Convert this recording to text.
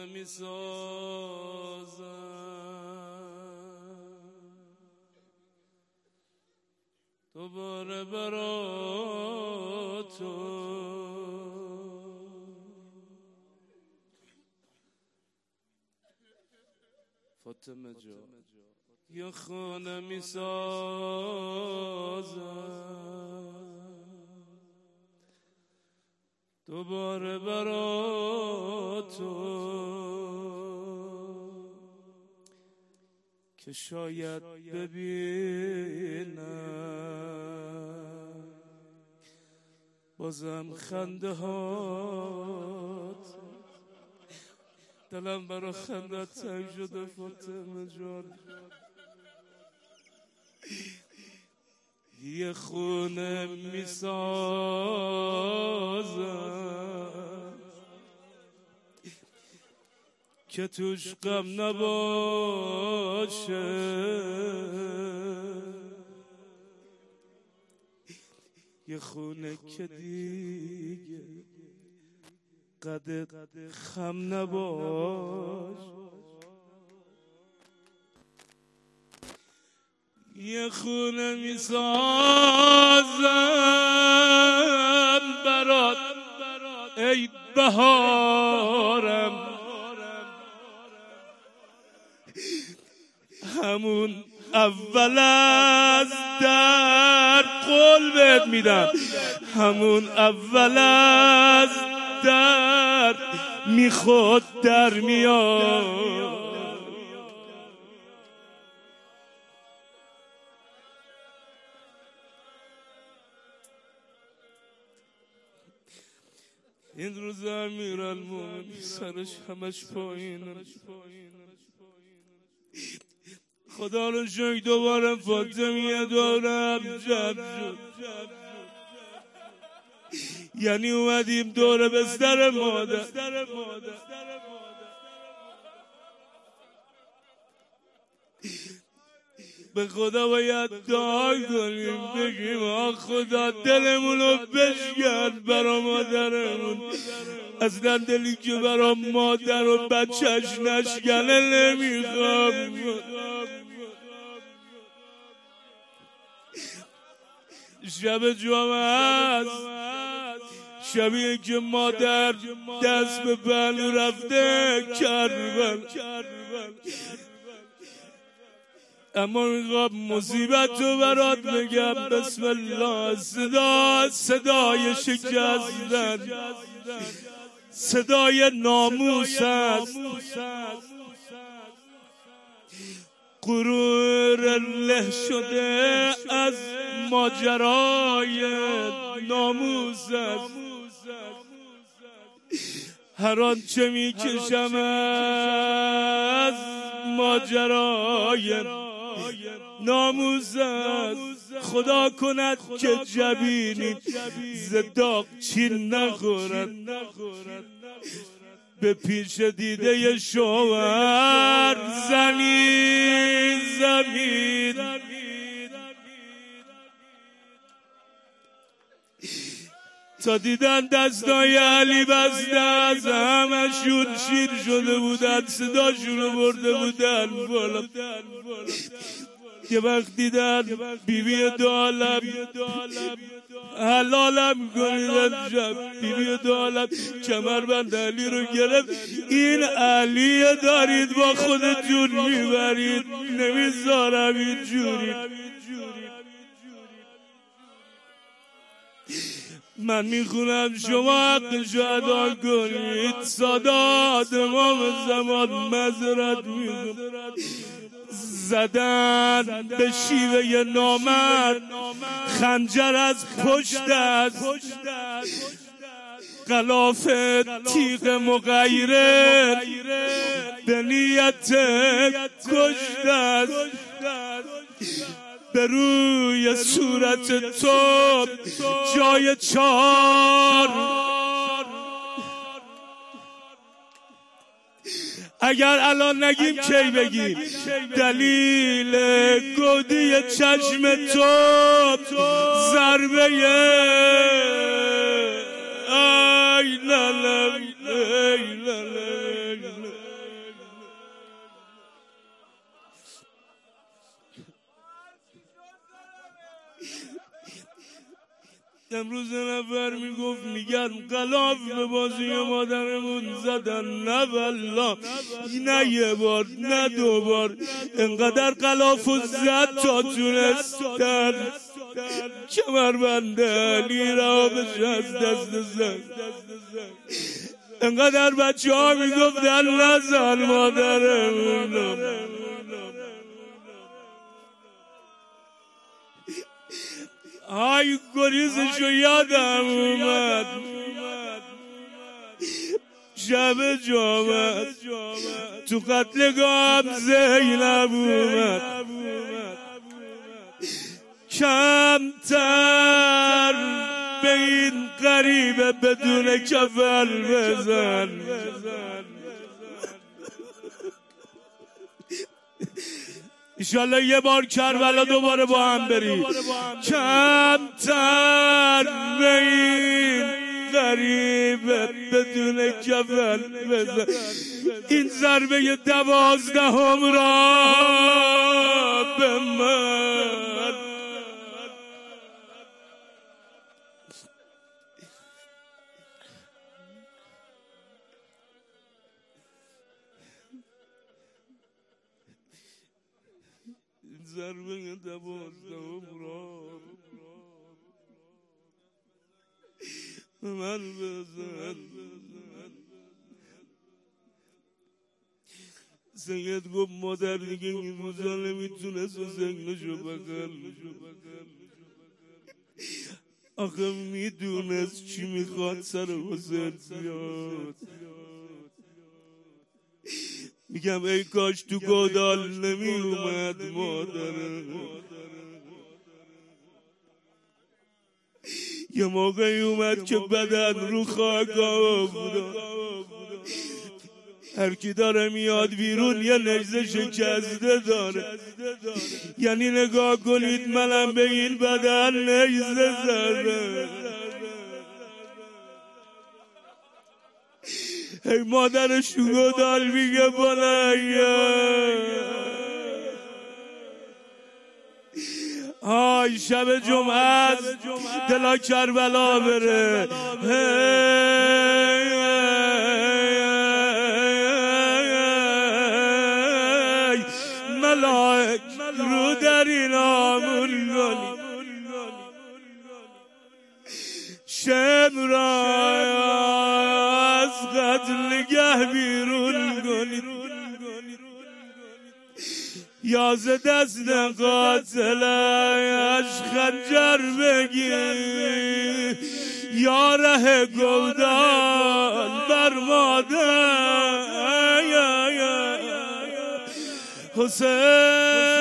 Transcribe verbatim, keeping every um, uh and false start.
نمی سازم دوباره برا تو فاطمه جان یا خانه می سازم دوباره برا تو که شاید ببینم بازم خنده هات دلم برا خنده تنگ شده فاطمه جان یه خونه می سازم که توش غم نباشه یه خونه که دیگه قدر خم نباش یه خونه می سازم برات ای بهارم همون اول از در قول بهت میدم همون اول از در میخواد در میاد این روز امیرالمومنین سرش همش پایینه خدا رو شکر دوباره فاطمیه دارم جمع شد یعنی اومدیم دور بستر مادر به خدا باید دعا کنیم بگیم آ خدا دلمونو بشکن برا مادرمون اصلا دلی که برا مادر و بچهش نشکنه نمیخوام شب جمعه هست شبیه که مادر دست به پهلو رفته کربل اما میخوام مصیبت رو برات بگم بسم الله صدا صدای شکستن صدای ناموس است غرور له شده از ماجرای ناموس است هر آنچه میکشم از ماجرای ناموس است خدا کند که جبینی ز داغ چین نخورد به پیش دیده شوهر زمین زمین تا دیدن دستای علی بسته از همشون شیر شده بودن صداشون رو برده بودن بالا یه وقت دیدن بیبی دو عالم حلالم کنید امشب بیبی دو عالم کمربند علی رو گرفت این علی دارید با خودتون میبرید نمیذارم اینجوری من میخونم شما حقشو ادا کنید سادات امام زمان مذرت میخونم زدن به شیوه نامرد خنجر از پشت است غلاف تیغ مغیره به نیت کشت است به روی صورت تو جای چار اگر الان نگیم کی بگیم دلیل گودی چشم تو ضربه ای لالم ای لالم امروز نفر میگفت میگن غلاف به بازی مادرمون زدن، نه والله نه یه بار نه دو بار، انقدر غلاف و زد تا تونستن کمربند علی را بشه از دست زد. انقدر بچه ها میگفتن نزن مادرمون. آی گریزشو یادم اومد شب جامعه تو قتلگاه زینب اومد، کمتر به این غریبه بدون کفل بزن. انشالله یه بار کربلا دوباره با هم بریم. کمتر به این غریبه بدون کفل بزن. این ضربه دوازدهم را به من. ضربه دوازدهم را من بزن. سید گفت مادر دیگه این روزا نمیتونست و زنگشو بکن، آخه میدونست چی میخواد سر حسین بیاد. میگم ای کاش تو گودال نمی اومد مادره. یه موقعی اومد که بدن رو خاک افتاد، هر کی داره میاد بیرون یه نجزه شکسته داره. یعنی نگاه کنید منم به این بدن نجزه زده. ای مادرش تو گودال میگه بلنگه. آی شب جمعه است دلا کربلا بره. ملائک رو در این آمون گلی شمرا از قتلگه بیرون گلی. یاز دست قاتلش خنجر بگیر، یا ره گودال بر مادر حسین.